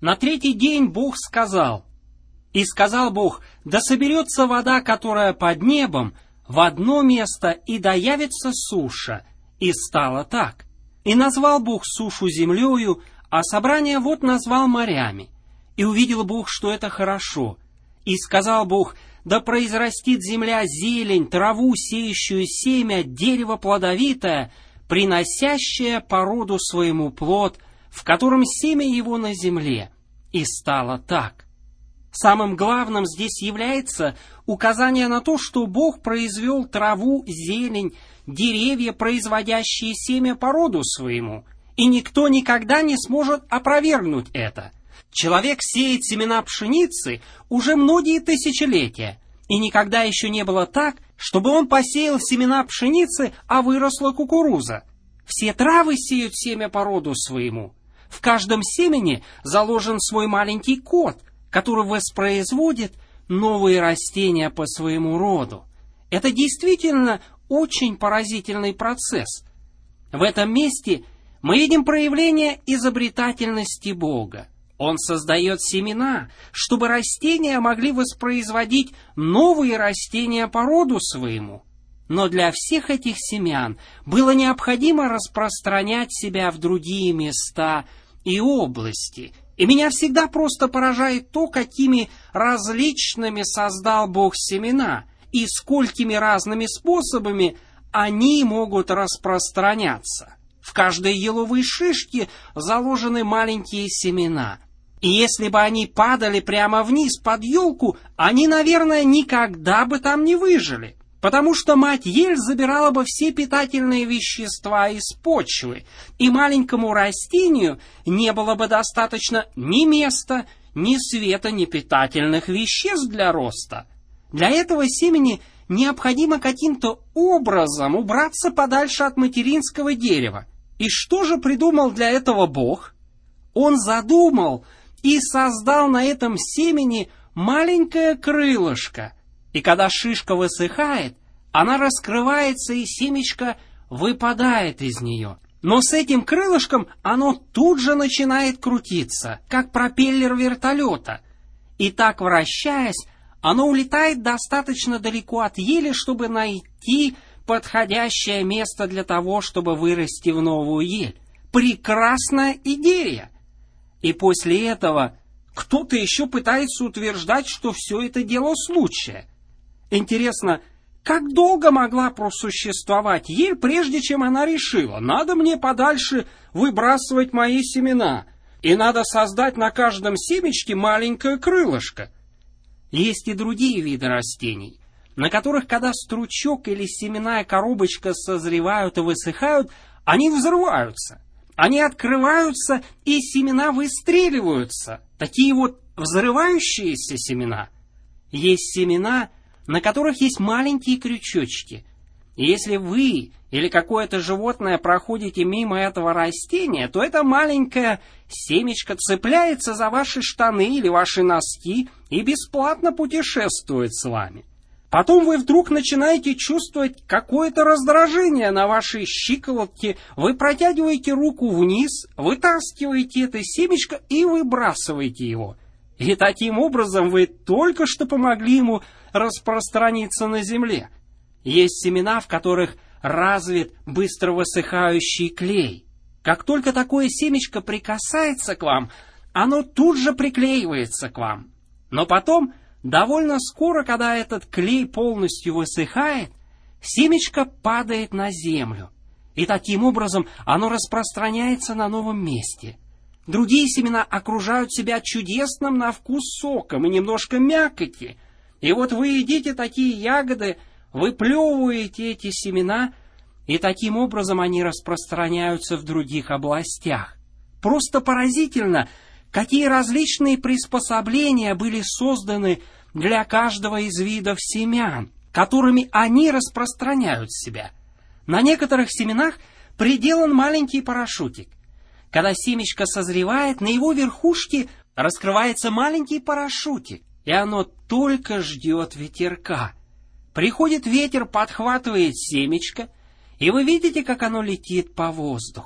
На третий день Бог сказал: «И сказал Бог, да соберется вода, которая под небом, в одно место, и да явится суша». И стало так. И назвал Бог сушу землею, а собрание вод назвал морями. И увидел Бог, что это хорошо. И сказал Бог: да произрастит земля зелень, траву, сеющую семя, дерево плодовитое, приносящее по роду своему плод, в котором семя его на земле. И стало так. Самым главным здесь является указание на то, что Бог произвел траву, зелень, деревья, производящие семя по роду своему, и никто никогда не сможет опровергнуть это. Человек сеет семена пшеницы уже многие тысячелетия, и никогда еще не было так, чтобы он посеял семена пшеницы, а выросла кукуруза. Все травы сеют семя по роду своему. В каждом семени заложен свой маленький код, который воспроизводит новые растения по своему роду. Это действительно очень поразительный процесс. В этом месте мы видим проявление изобретательности Бога. Он создает семена, чтобы растения могли воспроизводить новые растения по роду своему. Но для всех этих семян было необходимо распространять себя в другие места и области. И меня всегда просто поражает то, какими различными создал Бог семена, и сколькими разными способами они могут распространяться. В каждой еловой шишке заложены маленькие семена. И если бы они падали прямо вниз под елку, они, наверное, никогда бы там не выжили, потому что мать-ель забирала бы все питательные вещества из почвы, и маленькому растению не было бы достаточно ни места, ни света, ни питательных веществ для роста. Для этого семени необходимо каким-то образом убраться подальше от материнского дерева. И что же придумал для этого Бог? Он задумал и создал на этом семени маленькое крылышко. И когда шишка высыхает, она раскрывается, и семечко выпадает из нее. Но с этим крылышком оно тут же начинает крутиться, как пропеллер вертолета. И так, вращаясь, оно улетает достаточно далеко от ели, чтобы найти подходящее место для того, чтобы вырасти в новую ель. Прекрасная идея! И после этого кто-то еще пытается утверждать, что все это дело случая. Интересно, как долго могла просуществовать ель, прежде чем она решила: надо мне подальше выбрасывать мои семена, и надо создать на каждом семечке маленькое крылышко? Есть и другие виды растений, на которых, когда стручок или семенная коробочка созревают и высыхают, они взрываются. Они открываются, и семена выстреливаются. Такие вот взрывающиеся семена. Есть семена, на которых есть маленькие крючочки. И если вы или какое-то животное проходите мимо этого растения, то это маленькое семечко цепляется за ваши штаны или ваши носки и бесплатно путешествует с вами. Потом вы вдруг начинаете чувствовать какое-то раздражение на вашей щиколотке, вы протягиваете руку вниз, вытаскиваете это семечко и выбрасываете его. И таким образом вы только что помогли ему распространиться на земле. Есть семена, в которых развит быстро высыхающий клей. Как только такое семечко прикасается к вам, оно тут же приклеивается к вам. Но потом, довольно скоро, когда этот клей полностью высыхает, семечко падает на землю. И таким образом оно распространяется на новом месте. Другие семена окружают себя чудесным на вкус соком и немножко мякоти. И вот вы едите такие ягоды, выплевываете эти семена, и таким образом они распространяются в других областях. Просто поразительно, какие различные приспособления были созданы для каждого из видов семян, которыми они распространяют себя. На некоторых семенах приделан маленький парашютик. Когда семечко созревает, на его верхушке раскрывается маленький парашютик, и оно только ждет ветерка. Приходит ветер, подхватывает семечко, и вы видите, как оно летит по воздуху.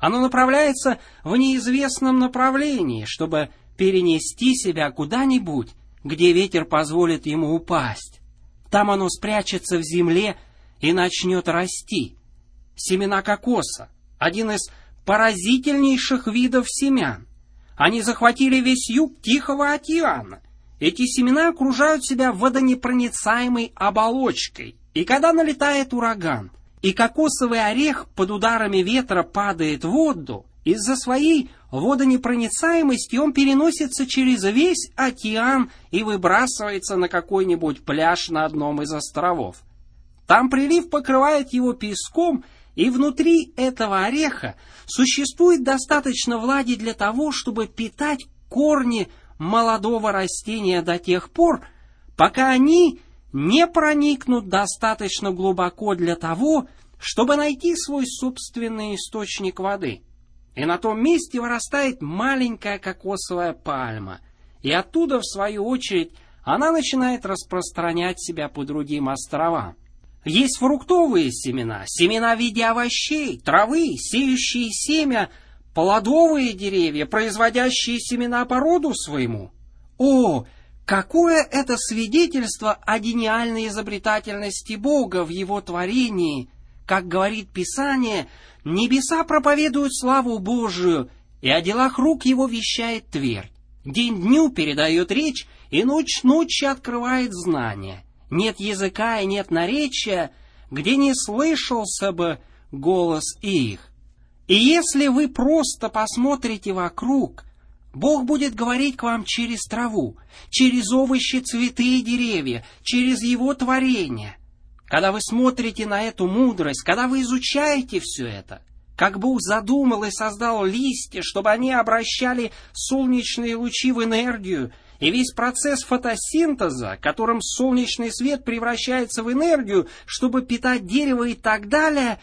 Оно направляется в неизвестном направлении, чтобы перенести себя куда-нибудь, где ветер позволит ему упасть. Там оно спрячется в земле и начнет расти. Семена кокоса – один из поразительнейших видов семян. Они захватили весь юг Тихого океана. Эти семена окружают себя водонепроницаемой оболочкой. И когда налетает ураган, и кокосовый орех под ударами ветра падает в воду, из-за своей водонепроницаемости он переносится через весь океан и выбрасывается на какой-нибудь пляж на одном из островов. Там прилив покрывает его песком, и внутри этого ореха существует достаточно влаги для того, чтобы питать корни молодого растения до тех пор, пока они не проникнут достаточно глубоко для того, чтобы найти свой собственный источник воды. И на том месте вырастает маленькая кокосовая пальма, и оттуда, в свою очередь, она начинает распространять себя по другим островам. Есть фруктовые семена, семена в виде овощей, травы, сеющие семя, плодовые деревья, производящие семена по роду своему. О, какое это свидетельство о гениальной изобретательности Бога в Его творении! Как говорит Писание, небеса проповедуют славу Божию, и о делах рук Его вещает твердь. День дню передает речь, и ночь ночи открывает знания. Нет языка и нет наречия, где не слышался бы голос их. И если вы просто посмотрите вокруг, Бог будет говорить к вам через траву, через овощи, цветы и деревья, через Его творение. Когда вы смотрите на эту мудрость, когда вы изучаете все это, как Бог задумал и создал листья, чтобы они обращали солнечные лучи в энергию, и весь процесс фотосинтеза, которым солнечный свет превращается в энергию, чтобы питать дерево и так далее,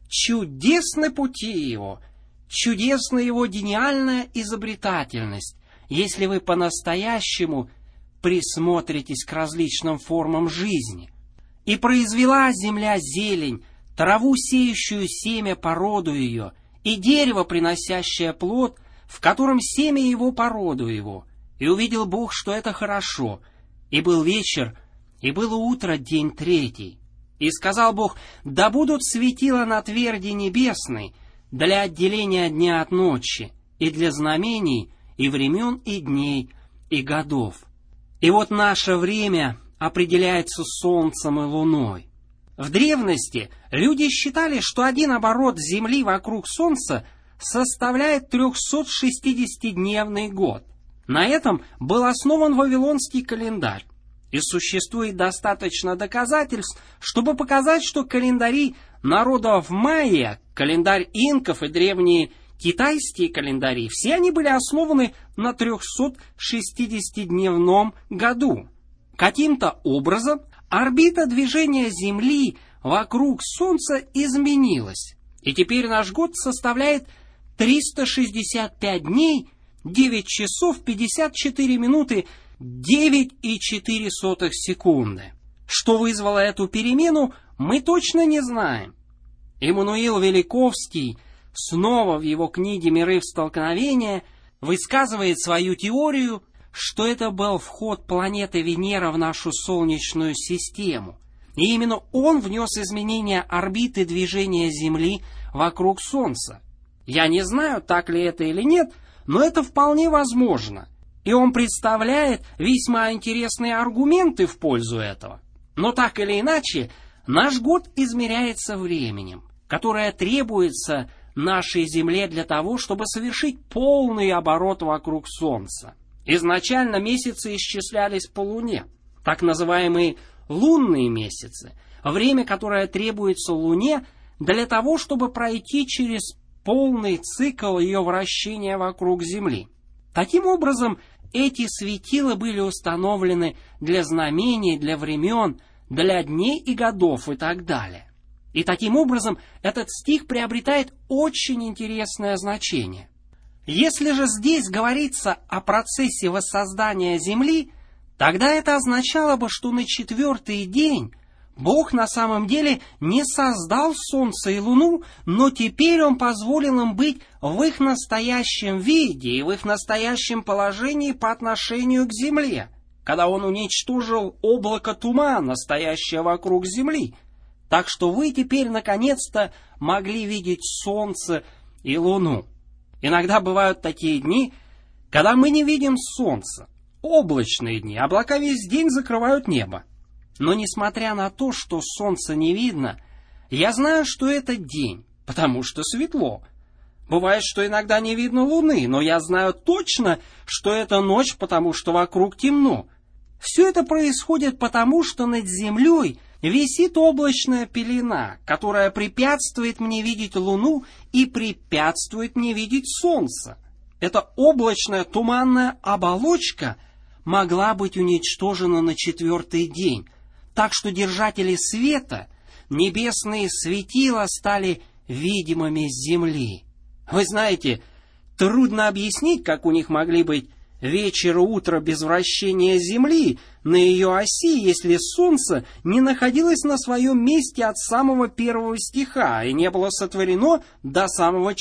чудесны пути Его, чудесна Его гениальная изобретательность, если вы по-настоящему присмотритесь к различным формам жизни. И произвела земля зелень, траву, сеющую семя по роду ее, и дерево, приносящее плод, в котором семя его по роду его. И увидел Бог, что это хорошо. И был вечер, и было утро, день третий. И сказал Бог: да будут светила на тверди небесной для отделения дня от ночи, и для знамений, и времен, и дней, и годов. И вот наше время определяется солнцем и луной. В древности люди считали, что один оборот Земли вокруг Солнца составляет 360-дневный год. На этом был основан Вавилонский календарь. И существует достаточно доказательств, чтобы показать, что календари народов майя, календарь инков и древние китайские календари, все они были основаны на 360-дневном году. Каким-то образом орбита движения Земли вокруг Солнца изменилась, и теперь наш год составляет 365 дней, 9 часов 54 минуты 9,4 секунды. Что вызвало эту перемену, мы точно не знаем. Иммануил Великовский снова в его книге «Миры в столкновении» высказывает свою теорию, что это был вход планеты Венера в нашу Солнечную систему. И именно он внес изменения орбиты движения Земли вокруг Солнца. Я не знаю, так ли это или нет, но это вполне возможно. И он представляет весьма интересные аргументы в пользу этого. Но так или иначе, наш год измеряется временем, которое требуется нашей Земле для того, чтобы совершить полный оборот вокруг Солнца. Изначально месяцы исчислялись по Луне, так называемые лунные месяцы, время, которое требуется Луне для того, чтобы пройти через полный цикл ее вращения вокруг Земли. Таким образом, эти светила были установлены для знамений, для времен, для дней и годов и так далее. И таким образом этот стих приобретает очень интересное значение. Если же здесь говорится о процессе воссоздания Земли, тогда это означало бы, что на 4-й день Бог на самом деле не создал солнце и луну, но теперь Он позволил им быть в их настоящем виде и в их настоящем положении по отношению к земле, когда Он уничтожил облако тумана, стоящее вокруг земли. Так что вы теперь наконец-то могли видеть солнце и луну. Иногда бывают такие дни, когда мы не видим солнца, облачные дни, облака весь день закрывают небо. Но несмотря на то, что солнца не видно, я знаю, что это день, потому что светло. Бывает, что иногда не видно луны, но я знаю точно, что это ночь, потому что вокруг темно. Все это происходит потому, что над землей висит облачная пелена, которая препятствует мне видеть луну и препятствует мне видеть солнце. Эта облачная туманная оболочка могла быть уничтожена на 4-й день, так что держатели света, небесные светила, стали видимыми с земли. Вы знаете, трудно объяснить, как у них могли быть вечер и утро без вращения Земли на ее оси, если солнце не находилось на своем месте от самого 1 стиха и не было сотворено до самого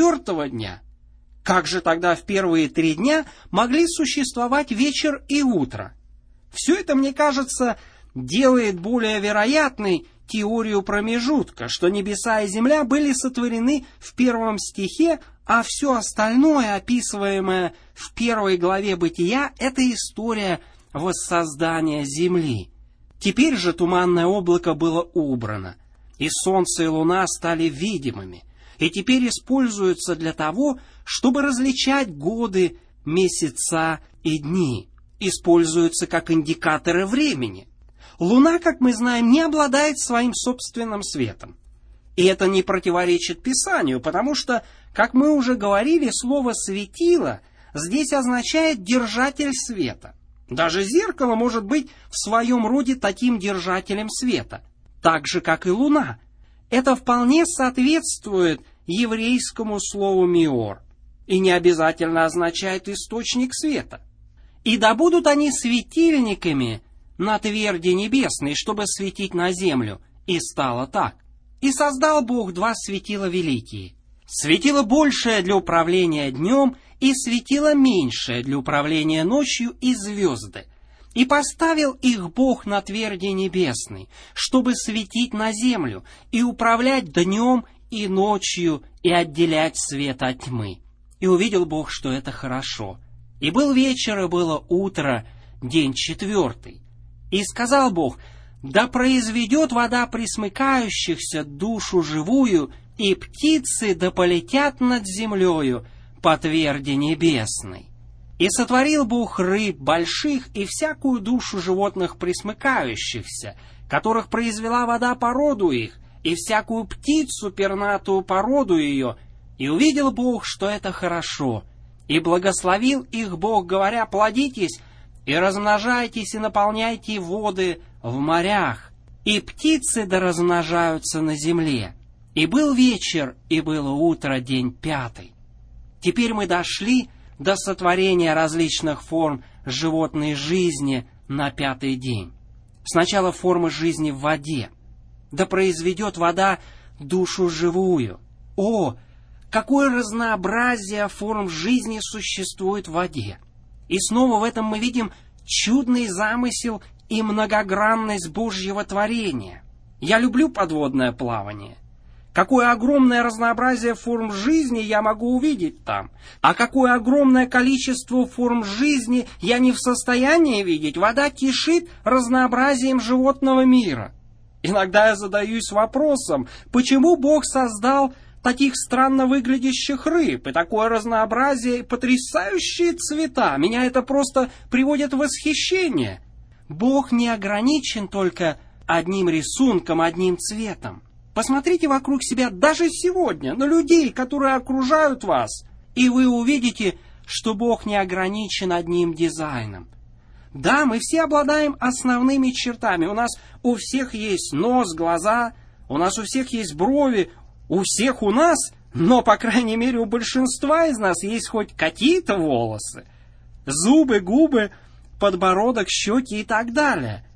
4 дня. Как же тогда в первые 3 дня могли существовать вечер и утро? Все это, мне кажется, делает более вероятной теорию промежутка, что небеса и земля были сотворены в 1 стихе, а все остальное, описываемое в 1 главе Бытия, это история воссоздания земли. Теперь же туманное облако было убрано, и солнце и луна стали видимыми, и теперь используются для того, чтобы различать годы, месяца и дни, используются как индикаторы времени. Луна, как мы знаем, не обладает своим собственным светом. И это не противоречит Писанию, потому что, как мы уже говорили, слово «светило» здесь означает «держатель света». Даже зеркало может быть в своем роде таким держателем света, так же, как и луна. Это вполне соответствует еврейскому слову «миор» и не обязательно означает «источник света». «И да будут они светильниками на тверди небесной, чтобы светить на землю». И стало так. И создал Бог 2 светила великие. Светило большее для управления днем, и светило меньшее для управления ночью, и звезды. И поставил их Бог на тверди небесной, чтобы светить на землю, и управлять днем и ночью, и отделять свет от тьмы. И увидел Бог, что это хорошо. И был вечер, и было утро, день 4. И сказал Бог: да произведет вода пресмыкающихся душу живую, и птицы да полетят над землею по тверди небесной. И сотворил Бог рыб больших и всякую душу животных пресмыкающихся, которых произвела вода по роду их, и всякую птицу пернатую по роду ее. И увидел Бог, что это хорошо. И благословил их Бог, говоря: плодитесь, и размножайтесь, и наполняйте воды в морях, и птицы да размножаются на земле. И был вечер, и было утро, день 5. Теперь мы дошли до сотворения различных форм животной жизни на 5-й день. Сначала формы жизни в воде. Да произведет вода душу живую. О, какое разнообразие форм жизни существует в воде! И снова в этом мы видим чудный замысел и многогранность Божьего творения. Я люблю подводное плавание. Какое огромное разнообразие форм жизни я могу увидеть там, а какое огромное количество форм жизни я не в состоянии видеть. Вода кишит разнообразием животного мира. Иногда я задаюсь вопросом, почему Бог создал таких странно выглядящих рыб, и такое разнообразие, и потрясающие цвета. Меня это просто приводит в восхищение. Бог не ограничен только одним рисунком, одним цветом. Посмотрите вокруг себя даже сегодня на людей, которые окружают вас, и вы увидите, что Бог не ограничен одним дизайном. Да, мы все обладаем основными чертами. У нас у всех есть нос, глаза, у нас у всех есть брови, у всех у нас, но, по крайней мере, у большинства из нас есть хоть какие-то волосы. Зубы, губы, подбородок, щеки и так далее.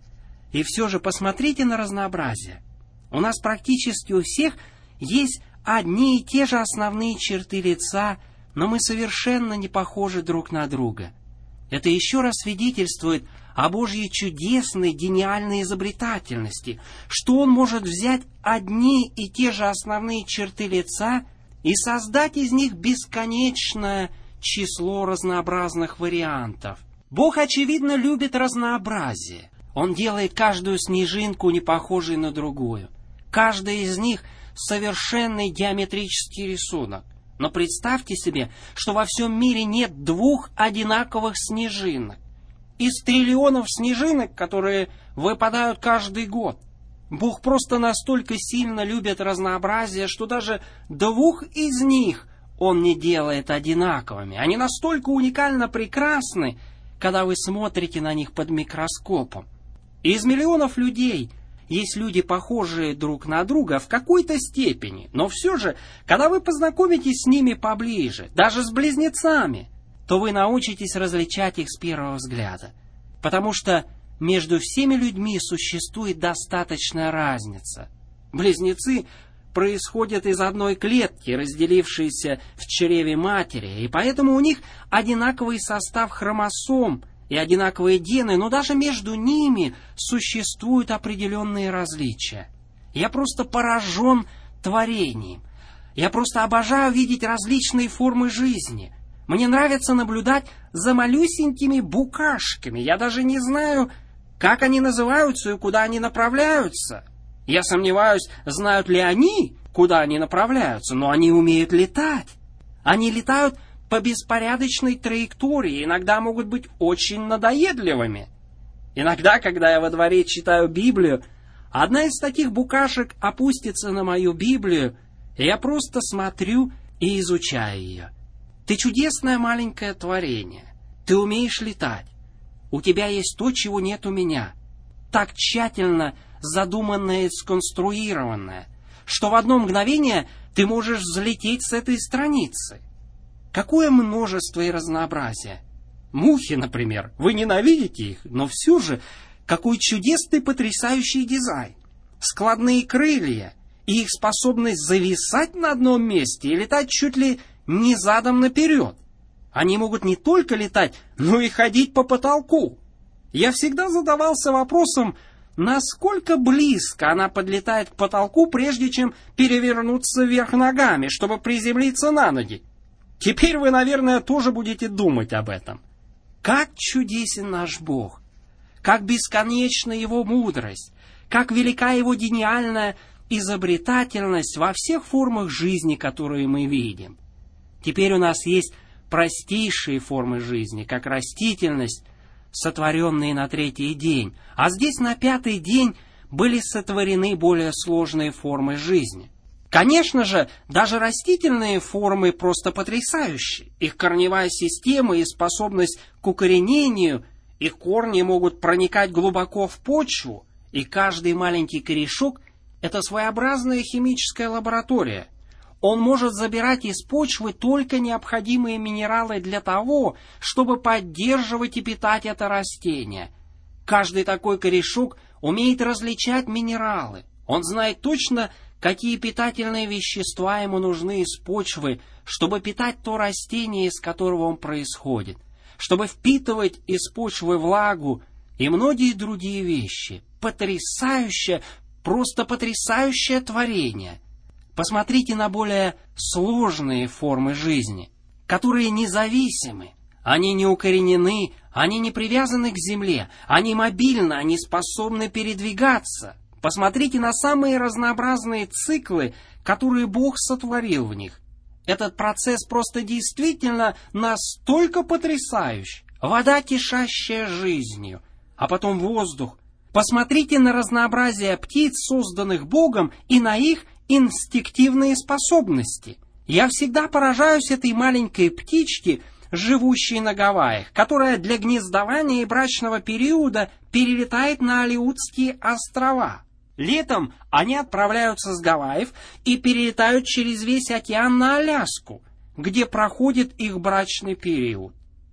И все же посмотрите на разнообразие. У нас практически у всех есть одни и те же основные черты лица, но мы совершенно не похожи друг на друга. Это еще раз свидетельствует о Божьей чудесной, гениальной изобретательности, что Он может взять одни и те же основные черты лица и создать из них бесконечное число разнообразных вариантов. Бог, очевидно, любит разнообразие. Он делает каждую снежинку не похожей на другую. Каждая из них — совершенный геометрический рисунок. Но представьте себе, что во всем мире нет двух одинаковых снежинок. Из триллионов снежинок, которые выпадают каждый год. Бог просто настолько сильно любит разнообразие, что даже двух из них Он не делает одинаковыми. Они настолько уникально прекрасны, когда вы смотрите на них под микроскопом. Из миллионов людей есть люди, похожие друг на друга в какой-то степени, но все же, когда вы познакомитесь с ними поближе, даже с близнецами, то вы научитесь различать их с первого взгляда. Потому что между всеми людьми существует достаточная разница. Близнецы происходят из одной клетки, разделившейся в чреве матери, и поэтому у них одинаковый состав хромосом и одинаковые гены, но даже между ними существуют определенные различия. Я просто поражен творением. Я просто обожаю видеть различные формы жизни. Мне нравится наблюдать за малюсенькими букашками. Я даже не знаю, как они называются и куда они направляются. Я сомневаюсь, знают ли они, куда они направляются, но они умеют летать. Они летают по беспорядочной траектории, иногда могут быть очень надоедливыми. Иногда, когда я во дворе читаю Библию, одна из таких букашек опустится на мою Библию, и я просто смотрю и изучаю ее. Ты чудесное маленькое творение. Ты умеешь летать. У тебя есть то, чего нет у меня. Так тщательно задуманное и сконструированное, что в одно мгновение ты можешь взлететь с этой страницы. Какое множество и разнообразие. Мухи, например, вы ненавидите их, но все же, какой чудесный, потрясающий дизайн. Складные крылья и их способность зависать на одном месте и летать чуть ли не задом наперед. Они могут не только летать, но и ходить по потолку. Я всегда задавался вопросом, насколько близко она подлетает к потолку, прежде чем перевернуться вверх ногами, чтобы приземлиться на ноги. Теперь вы, наверное, тоже будете думать об этом. Как чудесен наш Бог! Как бесконечна Его мудрость! Как велика Его гениальная изобретательность во всех формах жизни, которые мы видим! Теперь у нас есть простейшие формы жизни, как растительность, сотворенные на третий день, а здесь на пятый день были сотворены более сложные формы жизни. Конечно же, даже растительные формы просто потрясающие. Их корневая система и способность к укоренению, их корни могут проникать глубоко в почву, и каждый маленький корешок — это своеобразная химическая лаборатория. Он может забирать из почвы только необходимые минералы для того, чтобы поддерживать и питать это растение. Каждый такой корешок умеет различать минералы. Он знает точно, какие питательные вещества ему нужны из почвы, чтобы питать то растение, из которого он происходит, чтобы впитывать из почвы влагу и многие другие вещи. Потрясающее, просто потрясающее творение. Посмотрите на более сложные формы жизни, которые независимы, они не укоренены, они не привязаны к земле, они мобильны, они способны передвигаться. Посмотрите на самые разнообразные циклы, которые Бог сотворил в них. Этот процесс просто действительно настолько потрясающий. Вода, кишащая жизнью, а потом воздух. Посмотрите на разнообразие птиц, созданных Богом, и на их инстинктивные способности. Я всегда поражаюсь этой маленькой птичке, живущей на Гавайях, которая для гнездования и брачного периода перелетает на Алеутские острова. Летом они отправляются с Гавайев и перелетают через весь океан на Аляску, где проходит их брачный период.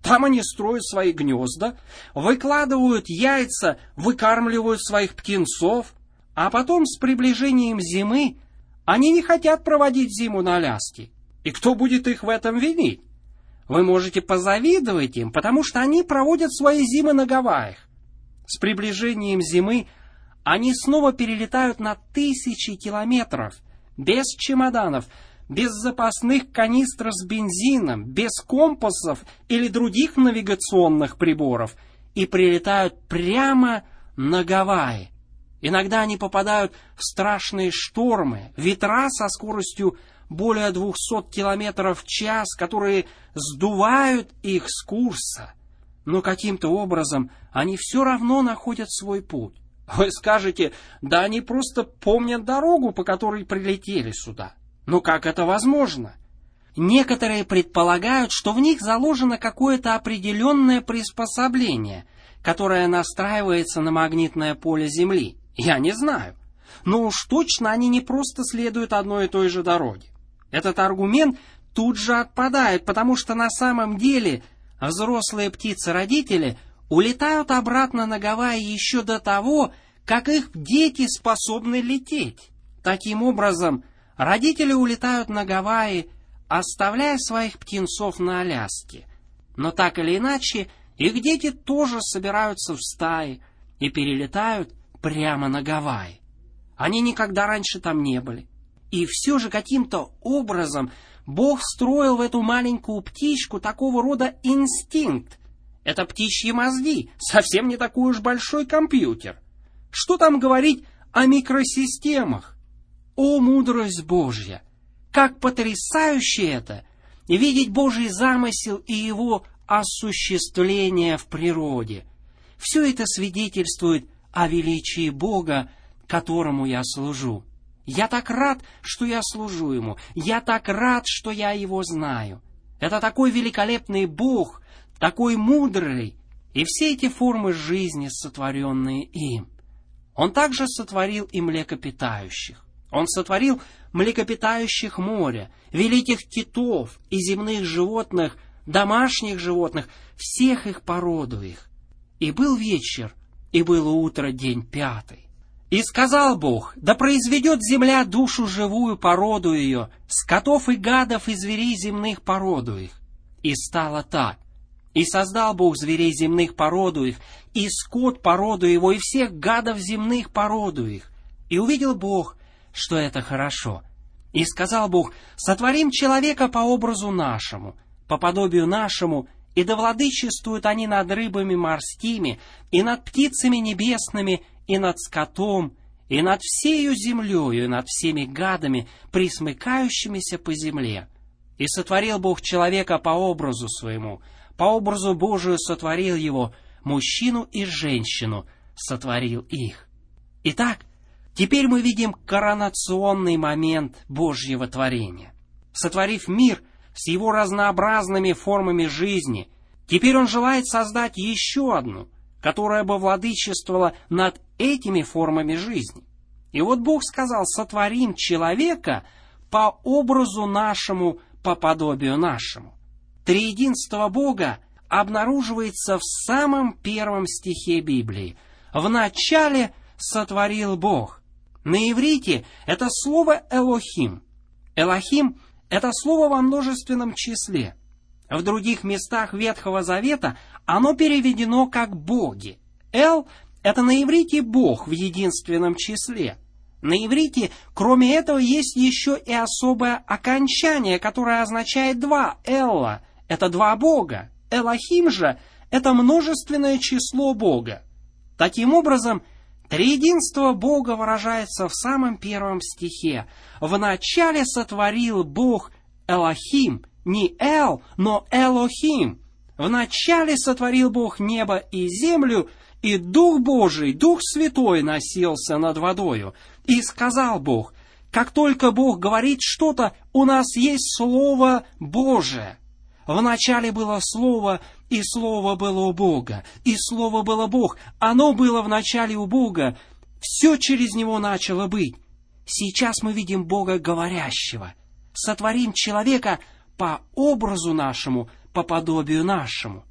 Там они строят свои гнезда, выкладывают яйца, выкармливают своих птенцов, а потом с приближением зимы они не хотят проводить зиму на Аляске. И кто будет их в этом винить? Вы можете позавидовать им, потому что они проводят свои зимы на Гавайях. С приближением зимы они снова перелетают на тысячи километров, без чемоданов, без запасных канистр с бензином, без компасов или других навигационных приборов, и прилетают прямо на Гавайи. Иногда они попадают в страшные штормы, ветра со скоростью более 200 километров в час, которые сдувают их с курса. Но каким-то образом они все равно находят свой путь. Вы скажете, да они просто помнят дорогу, по которой прилетели сюда. Но как это возможно? Некоторые предполагают, что в них заложено какое-то определенное приспособление, которое настраивается на магнитное поле Земли. Я не знаю. Но уж точно они не просто следуют одной и той же дороге. Этот аргумент тут же отпадает, потому что на самом деле взрослые птицы-родители улетают обратно на Гавайи еще до того, как их дети способны лететь. Таким образом, родители улетают на Гавайи, оставляя своих птенцов на Аляске. Но так или иначе, их дети тоже собираются в стаи и перелетают прямо на Гавайи. Они никогда раньше там не были. И все же каким-то образом Бог встроил в эту маленькую птичку такого рода инстинкт. Это птичьи мозги, совсем не такой уж большой компьютер. Что там говорить о микросистемах? О, мудрость Божья! Как потрясающе это! Видеть Божий замысел и его осуществление в природе. Все это свидетельствует о величии Бога, которому я служу. Я так рад, что я служу Ему. Я так рад, что я Его знаю. Это такой великолепный Бог, такой мудрый, и все эти формы жизни, сотворенные им. Он также сотворил и млекопитающих. Он сотворил млекопитающих моря, великих китов и земных животных, домашних животных, всех их породу их. И был вечер, и было утро, день 5. И сказал Бог, да произведет земля душу живую породу ее, скотов и гадов и зверей земных породу их. И стало так. И создал Бог зверей земных породу их, и скот породу его, и всех гадов земных породу их. И увидел Бог, что это хорошо. И сказал Бог, сотворим человека по образу нашему, по подобию нашему, и да владычествуют они над рыбами морскими, и над птицами небесными, и над скотом, и над всею землею, и над всеми гадами, присмыкающимися по земле. И сотворил Бог человека по образу своему, по образу Божию сотворил его, мужчину и женщину сотворил их. Итак, теперь мы видим коронационный момент Божьего творения. Сотворив мир с его разнообразными формами жизни, теперь Он желает создать еще одну, которая бы владычествовала над этими формами жизни. И вот Бог сказал, сотворим человека по образу нашему, по подобию нашему. Триединство Бога обнаруживается в самом первом стихе Библии. «Вначале сотворил Бог». На иврите это слово «элохим». «Элохим» — это слово во множественном числе. В других местах Ветхого Завета оно переведено как «боги». «Эл» — это на иврите «бог» в единственном числе. На иврите, кроме этого, есть еще и особое окончание, которое означает «два». «Элла» — это «два бога». «Элохим» же — это множественное число Бога. Таким образом, триединство Бога выражается в самом первом стихе. «Вначале сотворил Бог Элохим». Не Эл, но Элохим. Вначале сотворил Бог небо и землю, и Дух Божий, Дух Святой носился над водою. И сказал Бог, как только Бог говорит что-то, у нас есть Слово Божие. Вначале было Слово, и Слово было у Бога, и Слово было Бог. Оно было вначале у Бога. Все через Него начало быть. Сейчас мы видим Бога говорящего. Сотворим человека по образу нашему, по подобию нашему.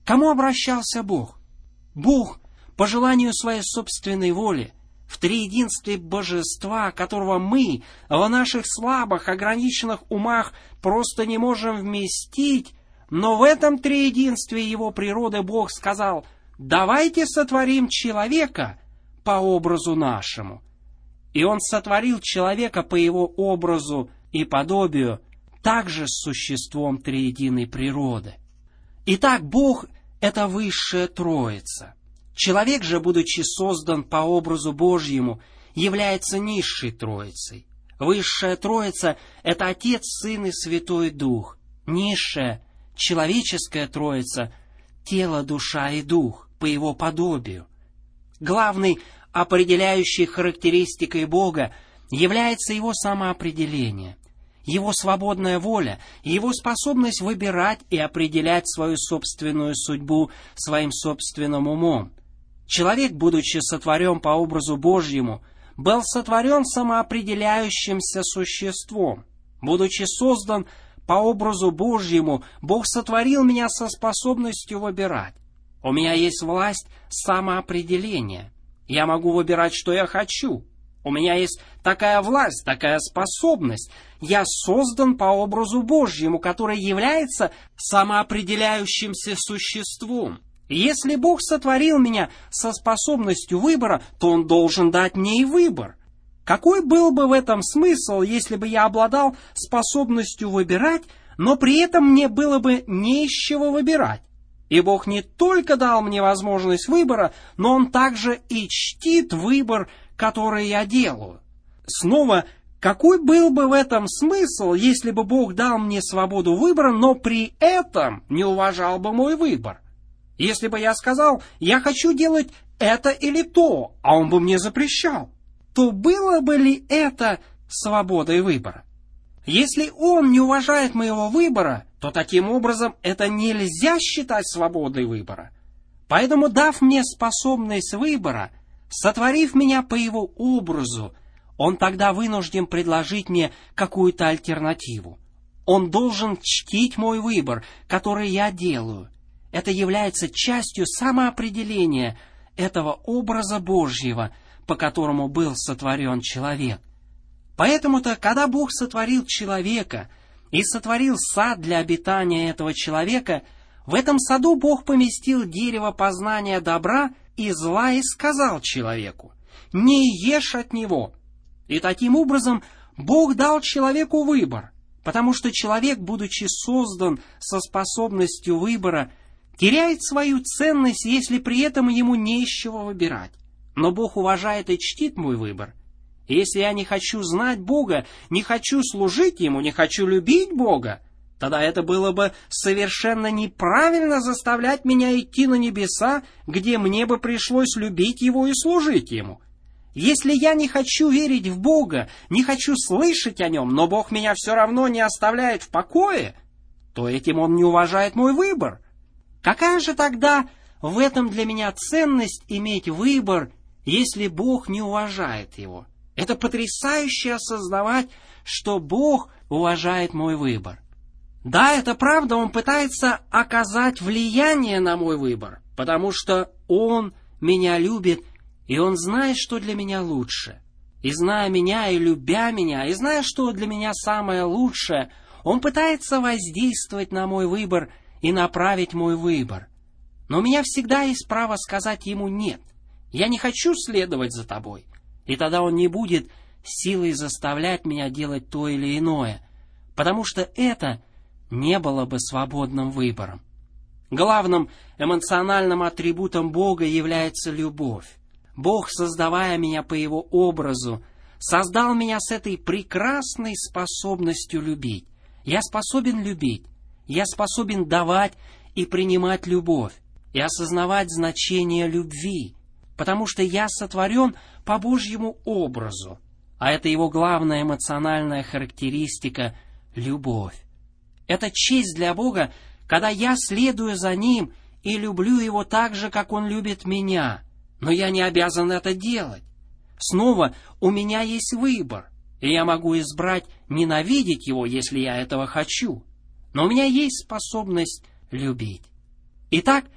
кому обращался Бог? Бог, по желанию своей собственной воли, в триединстве Божества, которого мы в наших слабых, ограниченных умах просто не можем вместить, но в этом триединстве Его природы Бог сказал: «Давайте сотворим человека по образу нашему». И Он сотворил человека по Его образу и подобию, также с существом триединой природы. Итак, Бог — это высшая Троица. Человек же, будучи создан по образу Божьему, является низшей Троицей. Высшая Троица — это Отец, Сын и Святой Дух. Низшая, человеческая Троица — тело, душа и дух, по Его подобию. Главной определяющей характеристикой Бога является Его самоопределение, Его свободная воля, Его способность выбирать и определять свою собственную судьбу своим собственным умом. Человек, будучи сотворен по образу Божьему, был сотворен самоопределяющимся существом. Будучи создан по образу Божьему, Бог сотворил меня со способностью выбирать. У меня есть власть самоопределения. Я могу выбирать, что я хочу. У меня есть такая власть, такая способность. Я создан по образу Божьему, который является самоопределяющимся существом. Если Бог сотворил меня со способностью выбора, то Он должен дать мне и выбор. Какой был бы в этом смысл, если бы я обладал способностью выбирать, но при этом мне было бы не из чего выбирать? И Бог не только дал мне возможность выбора, но Он также и чтит выбор, который я делаю. Снова, какой был бы в этом смысл, если бы Бог дал мне свободу выбора, но при этом не уважал бы мой выбор? Если бы я сказал: я хочу делать это или то, а Он бы мне запрещал, то было бы ли это свободой выбора? Если Он не уважает моего выбора, то таким образом это нельзя считать свободой выбора. Поэтому, дав мне способность выбора, сотворив меня по Его образу, Он тогда вынужден предложить мне какую-то альтернативу. Он должен чтить мой выбор, который я делаю. Это является частью самоопределения этого образа Божьего, по которому был сотворен человек. Поэтому-то, когда Бог сотворил человека и сотворил сад для обитания этого человека, в этом саду Бог поместил дерево познания добра и зла и сказал человеку: «Не ешь от него». И таким образом Бог дал человеку выбор, потому что человек, будучи создан со способностью выбора, теряет свою ценность, если при этом ему не из чего выбирать. Но Бог уважает и чтит мой выбор. И если я не хочу знать Бога, не хочу служить Ему, не хочу любить Бога, тогда это было бы совершенно неправильно заставлять меня идти на небеса, где мне бы пришлось любить Его и служить Ему. Если я не хочу верить в Бога, не хочу слышать о Нем, но Бог меня все равно не оставляет в покое, то этим Он не уважает мой выбор. Какая же тогда в этом для меня ценность иметь выбор, если Бог не уважает его? Это потрясающе осознавать, что Бог уважает мой выбор. Да, это правда, Он пытается оказать влияние на мой выбор, потому что Он меня любит, и Он знает, что для меня лучше. И зная меня, и любя меня, и зная, что для меня самое лучшее, Он пытается воздействовать на мой выбор и направить мой выбор. Но у меня всегда есть право сказать Ему «нет». Я не хочу следовать за Тобой. И тогда Он не будет силой заставлять меня делать то или иное, потому что это не было бы свободным выбором. Главным эмоциональным атрибутом Бога является любовь. Бог, создавая меня по Его образу, создал меня с этой прекрасной способностью любить. Я способен любить. Я способен давать и принимать любовь, и осознавать значение любви, потому что я сотворен по Божьему образу, а это Его главная эмоциональная характеристика — любовь. Это честь для Бога, когда я следую за Ним и люблю Его так же, как Он любит меня, но я не обязан это делать. Снова, у меня есть выбор, и я могу избрать ненавидеть Его, если я этого хочу. Но у меня есть способность любить. Итак,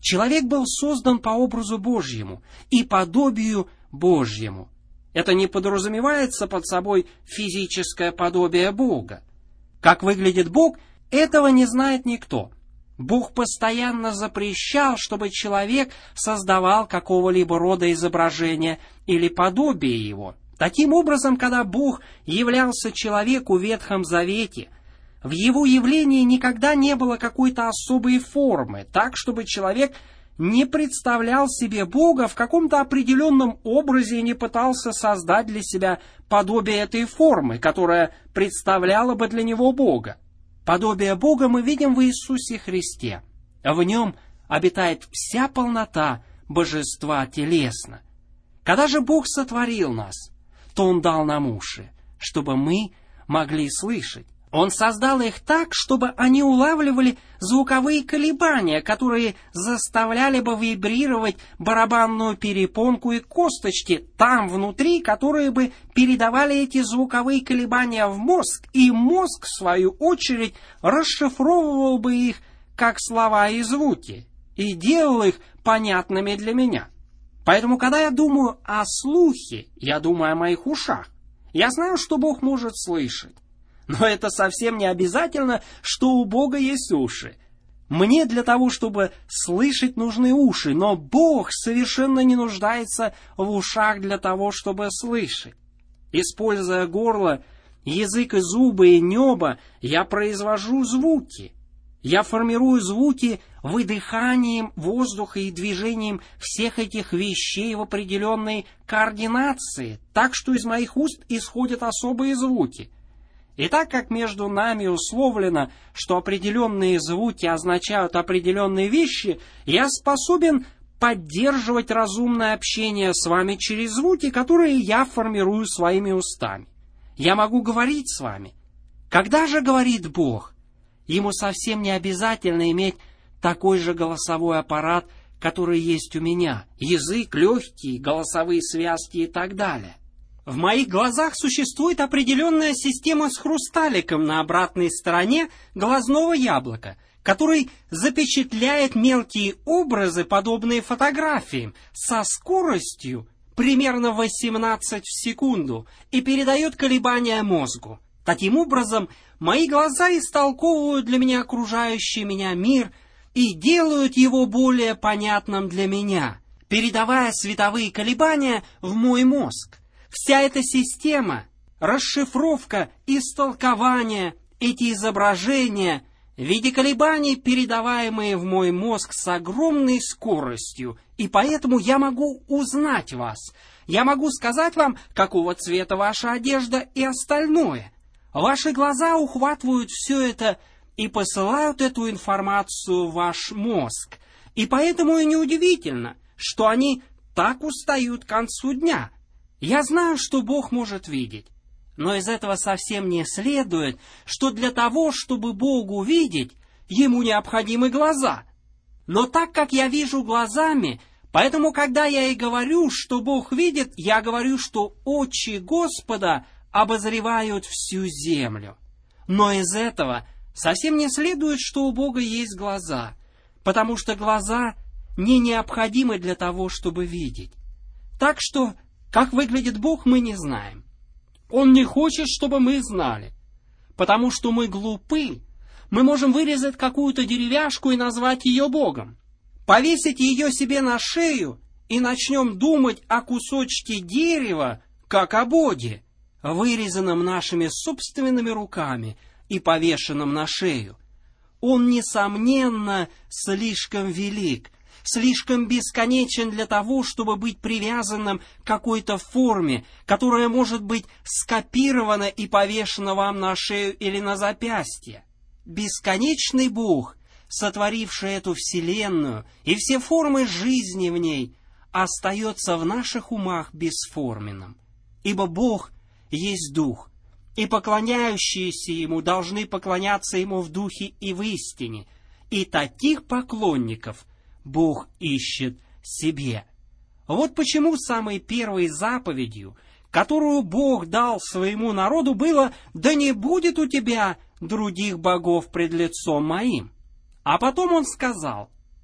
Человек был создан по образу Божьему и подобию Божьему. Это не подразумевается под собой физическое подобие Бога. Как выглядит Бог, этого не знает никто. Бог постоянно запрещал, чтобы человек создавал какого-либо рода изображение или подобие его. Таким образом, когда Бог являлся человеку в Ветхом Завете, в его явлении никогда не было какой-то особой формы, так, чтобы человек не представлял себе Бога в каком-то определенном образе и не пытался создать для себя подобие этой формы, которая представляла бы для него Бога. Подобие Бога мы видим в Иисусе Христе. В Нем обитает вся полнота божества телесно. Когда же Бог сотворил нас, то Он дал нам уши, чтобы мы могли слышать. Он создал их так, чтобы они улавливали звуковые колебания, которые заставляли бы вибрировать барабанную перепонку и косточки там внутри, которые бы передавали эти звуковые колебания в мозг, и мозг, в свою очередь, расшифровывал бы их как слова и звуки, и делал их понятными для меня. Поэтому, когда я думаю о слухе, я думаю о моих ушах. Я знаю, что Бог может слышать. Но это совсем не обязательно, что у Бога есть уши. Мне для того, чтобы слышать, нужны уши, но Бог совершенно не нуждается в ушах для того, чтобы слышать. Используя горло, язык и зубы и небо, я произвожу звуки. Я формирую звуки выдыханием воздуха и движением всех этих вещей в определенной координации, так что из моих уст исходят особые звуки. И так как между нами условлено, что определенные звуки означают определенные вещи, я способен поддерживать разумное общение с вами через звуки, которые я формирую своими устами. Я могу говорить с вами. Когда же говорит Бог? Ему совсем не обязательно иметь такой же голосовой аппарат, который есть у меня. Язык, легкие, голосовые связки и так далее. В моих глазах существует определенная система с хрусталиком на обратной стороне глазного яблока, который запечатляет мелкие образы, подобные фотографиям, со скоростью примерно 18 в секунду и передает колебания мозгу. Таким образом, мои глаза истолковывают для меня окружающий меня мир и делают его более понятным для меня, передавая световые колебания в мой мозг. Вся эта система, расшифровка, истолкование, эти изображения в виде колебаний, передаваемые в мой мозг с огромной скоростью, и поэтому я могу узнать вас. Я могу сказать вам, какого цвета ваша одежда и остальное. Ваши глаза ухватывают все это и посылают эту информацию в ваш мозг. И поэтому и неудивительно, что они так устают к концу дня. Я знаю, что Бог может видеть, но из этого совсем не следует, что для того, чтобы Богу видеть, Ему необходимы глаза. Но так как я вижу глазами, поэтому, когда я и говорю, что Бог видит, я говорю, что очи Господа обозревают всю землю. Но из этого совсем не следует, что у Бога есть глаза, потому что глаза не необходимы для того, чтобы видеть. Так что, как выглядит Бог, мы не знаем. Он не хочет, чтобы мы знали, потому что мы глупы. Мы можем вырезать какую-то деревяшку и назвать ее Богом, повесить ее себе на шею и начнем думать о кусочке дерева, как о Боге, вырезанном нашими собственными руками и повешенном на шею. Он, несомненно, слишком велик, слишком бесконечен для того, чтобы быть привязанным к какой-то форме, которая может быть скопирована и повешена вам на шею или на запястье. Бесконечный Бог, сотворивший эту вселенную и все формы жизни в ней, остается в наших умах бесформенным. Ибо Бог есть Дух, и поклоняющиеся Ему должны поклоняться Ему в Духе и в истине, и таких поклонников Бог ищет себе. Вот почему самой первой заповедью, которую Бог дал своему народу, было: «Да не будет у тебя других богов пред лицом моим». А потом Он сказал: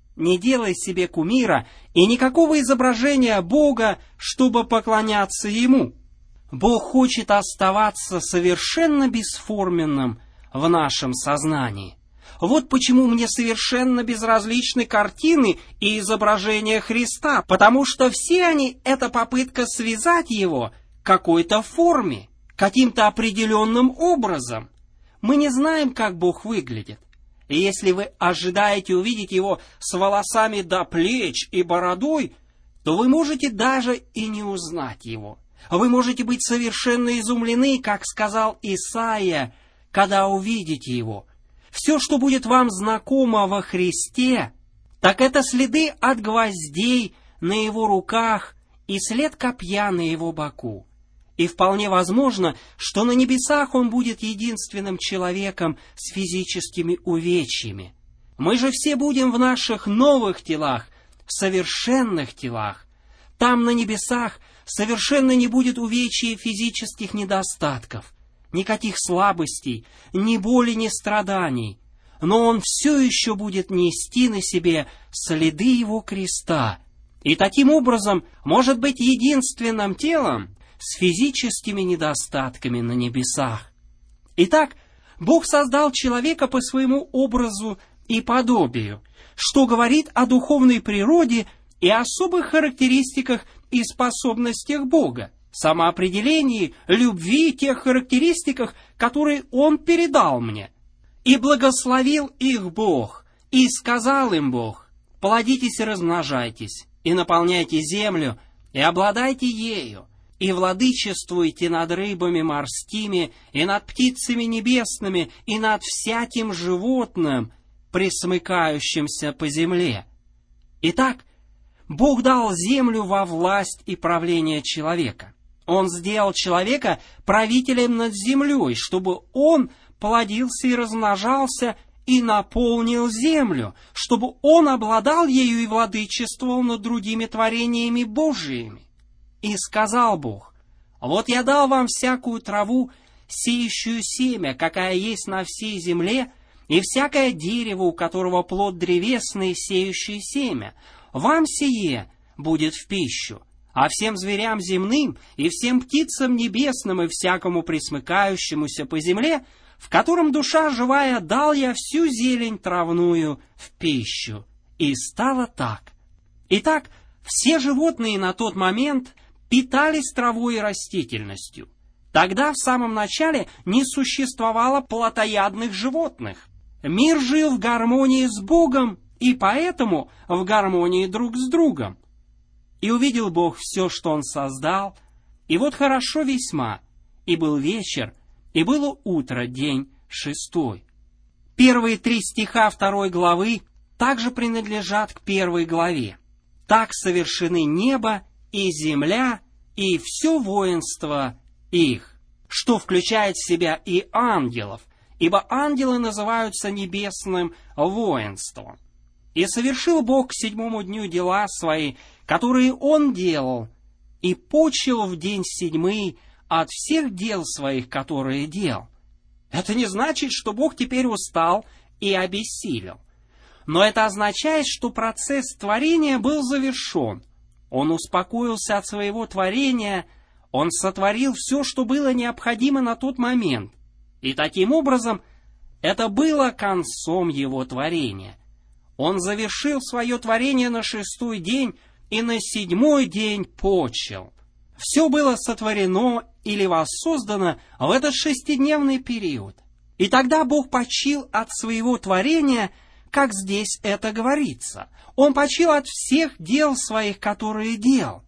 Не делай себе кумира и никакого изображения Бога, чтобы поклоняться Ему. Бог хочет оставаться совершенно бесформенным в нашем сознании. Вот почему мне совершенно безразличны картины и изображения Христа, потому что все они — это попытка связать Его какой-то форме, каким-то определенным образом. Мы не знаем, как Бог выглядит. И если вы ожидаете увидеть Его с волосами до плеч и бородой, то вы можете даже и не узнать Его. Вы можете быть совершенно изумлены, как сказал Исаия, когда увидите Его. Все, что будет вам знакомо во Христе, так это следы от гвоздей на Его руках и след копья на Его боку. И вполне возможно, что на небесах Он будет единственным человеком с физическими увечьями. Мы же все будем в наших новых телах, в совершенных телах. Там, на небесах, совершенно не будет увечий и физических недостатков, никаких слабостей, ни боли, ни страданий. Но Он все еще будет нести на себе следы Его креста, и таким образом может быть единственным телом с физическими недостатками на небесах. Итак, Бог создал человека по своему образу и подобию, что говорит о духовной природе и особых характеристиках и способностях Бога, самоопределении, любви, тех характеристиках, которые Он передал мне. «И благословил их Бог, и сказал им Бог: плодитесь и размножайтесь, и наполняйте землю, и обладайте ею, и владычествуйте над рыбами морскими, и над птицами небесными, и над всяким животным, пресмыкающимся по земле». Итак, Бог дал землю во власть и правление человека. Он сделал человека правителем над землей, чтобы он плодился и размножался и наполнил землю, чтобы он обладал ею и владычествовал над другими творениями Божиими. И сказал Бог: вот я дал вам всякую траву, сеющую семя, какая есть на всей земле, и всякое дерево, у которого плод древесный, сеющий семя. Вам сие будет в пищу, а всем зверям земным, и всем птицам небесным, и всякому пресмыкающемуся по земле, в котором душа живая, дал я всю зелень травную в пищу. И стало так. Итак, все животные на тот момент питались травой и растительностью. Тогда в самом начале не существовало плотоядных животных. Мир жил в гармонии с Богом, и поэтому в гармонии друг с другом. И увидел Бог все, что Он создал, и вот хорошо весьма, и был вечер, и было утро, день 6. Первые 3 стиха 2 главы также принадлежат к 1 главе. Так совершены небо и земля, и все воинство их, что включает в себя и ангелов, ибо ангелы называются небесным воинством. И совершил Бог к 7 дню дела свои, которые Он делал, и почил в день 7 от всех дел своих, которые делал. Это не значит, что Бог теперь устал и обессилел. Но это означает, что процесс творения был завершен. Он успокоился от своего творения, Он сотворил все, что было необходимо на тот момент. И таким образом, это было концом Его творения. Он завершил свое творение на 6-й день и на 7-й день почил. Все было сотворено или воссоздано в этот 6-дневный период. И тогда Бог почил от своего творения, как здесь это говорится. Он почил от всех дел своих, которые делал.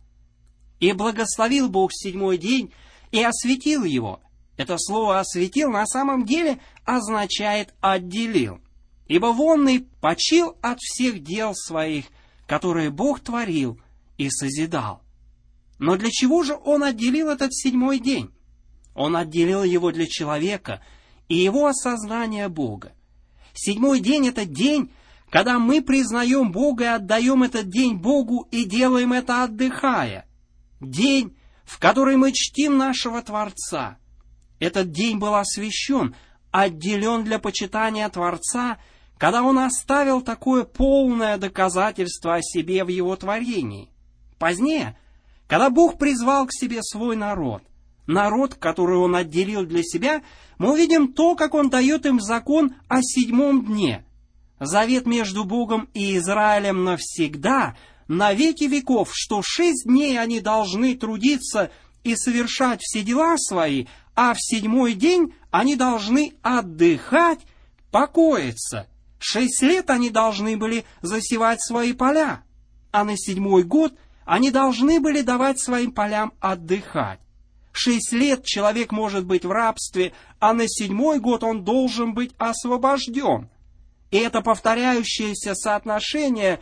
И благословил Бог 7-й день и осветил его. Это слово «осветил» на самом деле означает «отделил». Ибо вонный почил от всех дел своих, которые Бог творил и созидал. Но для чего же Он отделил этот 7-й день? Он отделил его для человека и его осознания Бога. 7-й день — это день, когда мы признаем Бога и отдаем этот день Богу и делаем это отдыхая. День, в который мы чтим нашего Творца. Этот день был освящен, отделен для почитания Творца, когда Он оставил такое полное доказательство о себе в Его творении. Позднее, когда Бог призвал к себе свой народ, который Он отделил для себя, мы увидим то, как Он дает им закон о 7 дне. Завет между Богом и Израилем навсегда, на веки веков, что 6 дней они должны трудиться и совершать все дела свои, а в 7-й день они должны отдыхать, покоиться. 6 лет они должны были засевать свои поля, а на 7-й год они должны были давать своим полям отдыхать. 6 лет человек может быть в рабстве, а на 7-й год он должен быть освобожден. И это повторяющееся соотношение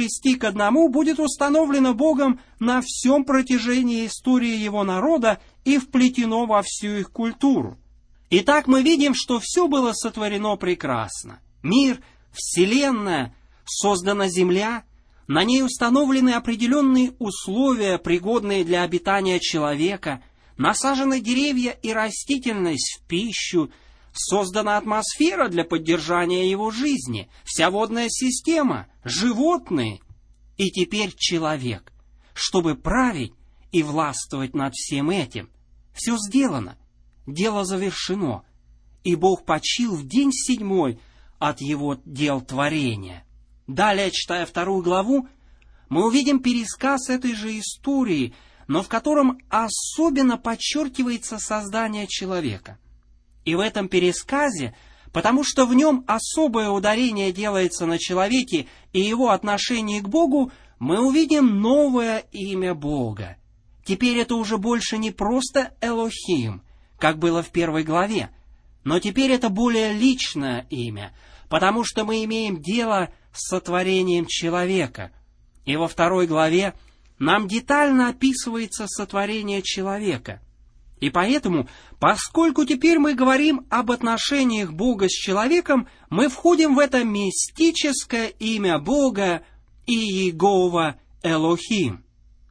6:1 будет установлено Богом на всем протяжении истории Его народа и вплетено во всю их культуру. Итак, мы видим, что все было сотворено прекрасно. Мир, Вселенная, создана Земля, на ней установлены определенные условия, пригодные для обитания человека, насажены деревья и растительность в пищу, создана атмосфера для поддержания его жизни, вся водная система, животные и теперь человек, чтобы править и властвовать над всем этим. Все сделано, дело завершено, и Бог почил в день 7 от его дел творения. Далее, читая 2 главу, мы увидим пересказ этой же истории, но в котором особенно подчеркивается создание человека. И в этом пересказе, потому что в нем особое ударение делается на человеке и его отношении к Богу, мы увидим новое имя Бога. Теперь это уже больше не просто Элохим, как было в 1 главе, но теперь это более личное имя, потому что мы имеем дело с сотворением человека. И во 2 главе нам детально описывается сотворение человека. И поэтому, поскольку теперь мы говорим об отношениях Бога с человеком, мы входим в это мистическое имя Бога Иегова Элохим.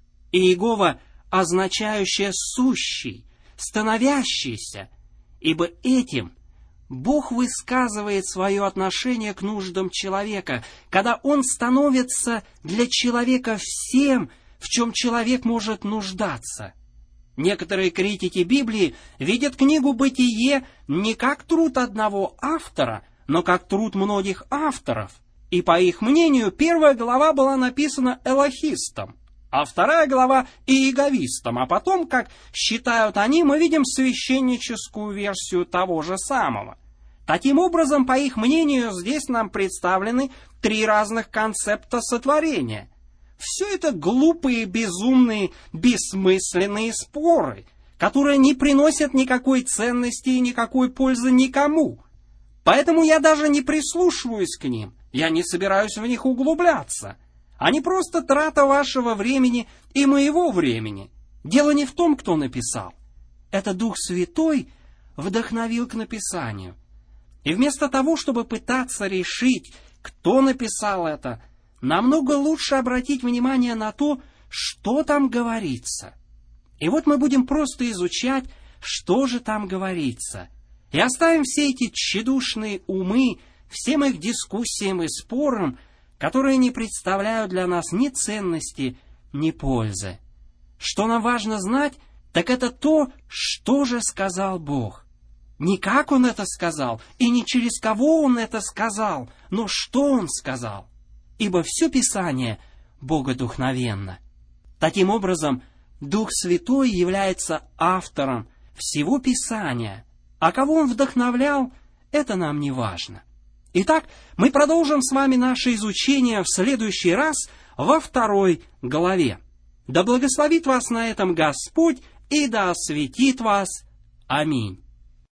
Иегова, означающее «сущий», «становящийся», ибо этим Бог высказывает свое отношение к нуждам человека, когда Он становится для человека всем, в чем человек может нуждаться. Некоторые критики Библии видят книгу «Бытие» не как труд одного автора, но как труд многих авторов. И по их мнению, 1 глава была написана элохистом, а 2 глава — иеговистом, а потом, как считают они, мы видим священническую версию того же самого. Таким образом, по их мнению, здесь нам представлены 3 разных концепта сотворения. Все это глупые, безумные, бессмысленные споры, которые не приносят никакой ценности и никакой пользы никому. Поэтому я даже не прислушиваюсь к ним, я не собираюсь в них углубляться. Они просто трата вашего времени и моего времени. Дело не в том, кто написал. Это Дух Святой вдохновил к написанию. И вместо того, чтобы пытаться решить, кто написал это, намного лучше обратить внимание на то, что там говорится. И вот мы будем просто изучать, что же там говорится. И оставим все эти тщедушные умы, всем их дискуссиям и спорам, которые не представляют для нас ни ценности, ни пользы. Что нам важно знать, так это то, что же сказал Бог. Не как Он это сказал, и не через кого Он это сказал, но что Он сказал. Ибо все Писание богодухновенно. Таким образом, Дух Святой является автором всего Писания, а кого Он вдохновлял, это нам не важно. Итак, мы продолжим с вами наше изучение в следующий раз во 2 главе. Да благословит вас на этом Господь и да осветит вас. Аминь.